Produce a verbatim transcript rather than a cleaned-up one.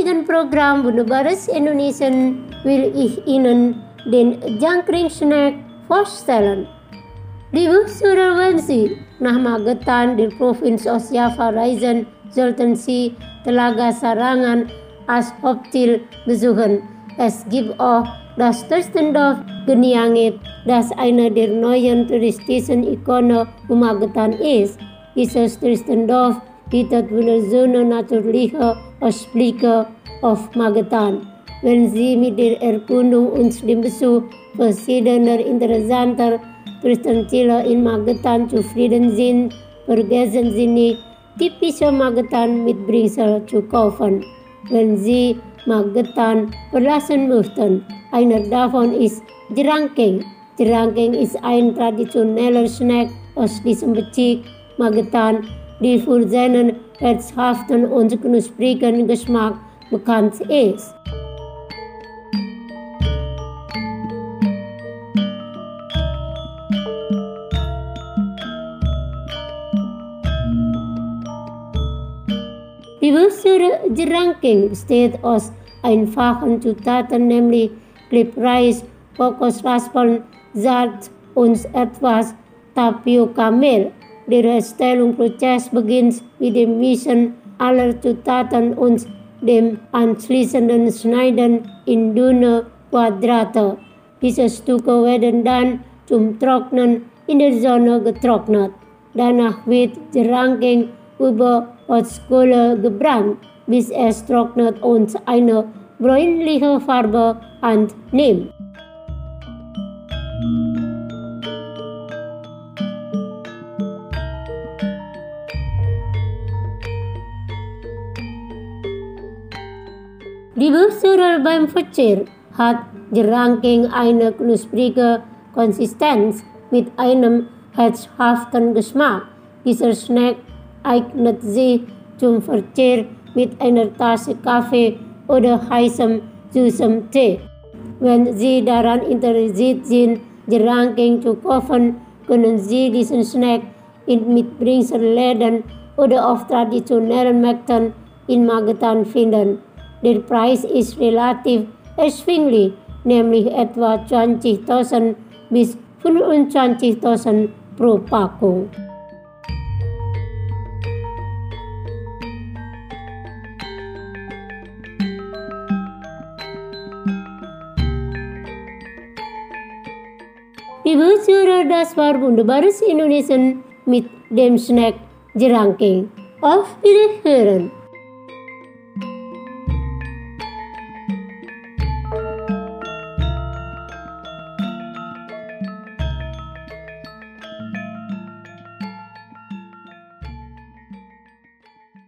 Michigan program Wunderbares Indonesian will ich Ihnen den Jangkring Snack vorstellen. Liebe Zuhörer, wenn Sie nach Magetan der Provinz Ostjava reisen, sollten Sie Telaga Sarangan als Hauptziel besuchen. Es gibt auch das Tristendorf Geniangit, das eine der neuen touristischen Ikone Magetan ist. Dieses Tristendorf bietet wunderschöne natürliche Ausblicke auf Magetan. Wenn Sie mit der Erkundung und dem Besuch verschiedener interessanter Touristenziele in Magetan zufrieden sind, vergessen Sie nicht, typische Magetan Mitbringsel zu kaufen, wenn Sie Magetan verlassen möchten. Einer davon ist Jerangking. Jerangking ist ein traditioneller Snack aus diesem Bezirk Magetan, die für seinen herzhaften und knusprigen Geschmack bekannt ist. Die Würste Jerangking besteht aus einfachen Zutaten, nämlich Klebreis, Kokosraspeln, Salz und etwas Tapioca-Mehl. Der Herstellungsprozess beginnt mit dem Mischen aller Zutaten und dem anschließenden Schneiden in dünne Quadrate. Diese Stücke werden dann zum Trocknen in der Sonne getrocknet. Danach wird Jerangking über Holzkohle gebrannt, bis es trocknet und eine bräunliche Farbe annimmt. Liebe Zuhörer, beim Verzehr hat Jerangking eine knusprige Konsistenz mit einem herzhaften Geschmack. Dieser Snack eignet sich zum Verzehr mit einer Tasse Kaffee oder heißem, süßem Tee. Wenn Sie daran interessiert sind, Jerangking zu kaufen, können Sie diesen Snack in Mitbringselläden oder auf traditionellen Märkten in Magetan finden. Der Preis ist relativ erschwinglich, nämlich etwa zwanzigtausend bis fünfundzwanzigtausend pro Packung. Liebe Zuhörer, das war Wunderbares Indonesian mit dem Snack Jerangking. Auf Wiederhören!